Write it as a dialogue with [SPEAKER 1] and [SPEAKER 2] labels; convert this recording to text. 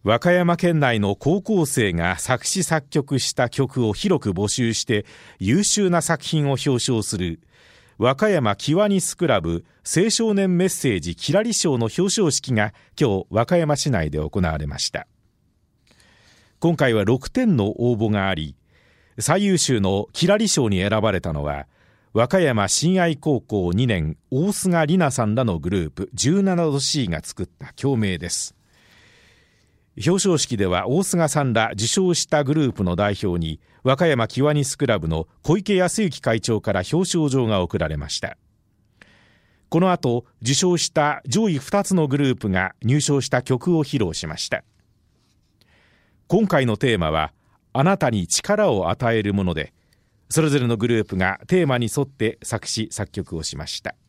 [SPEAKER 1] 和歌山県内の高校生が作詞作曲した曲を広く募集して優秀な作品を表彰する和歌山キワニスクラブ青少年メッセージきらり賞の表彰式が今日和歌山市内で行われました。今回は6点の応募があり、最優秀のきらり賞に選ばれたのは和歌山親愛高校2年大須賀里奈さんらのグループ17度 C が作った共鳴です。表彰式では大須賀さんら受賞したグループの代表に和歌山キワニスクラブの小池康之会長から表彰状が贈られました。この後受賞した上位2つのグループが入賞した曲を披露しました。今回のテーマはあなたに力を与えるもので、それぞれのグループがテーマに沿って作詞作曲をしました。